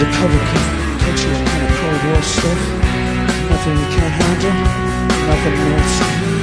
Republican, touchy kind of Cold War stuff. Nothing you can't handle, nothing else.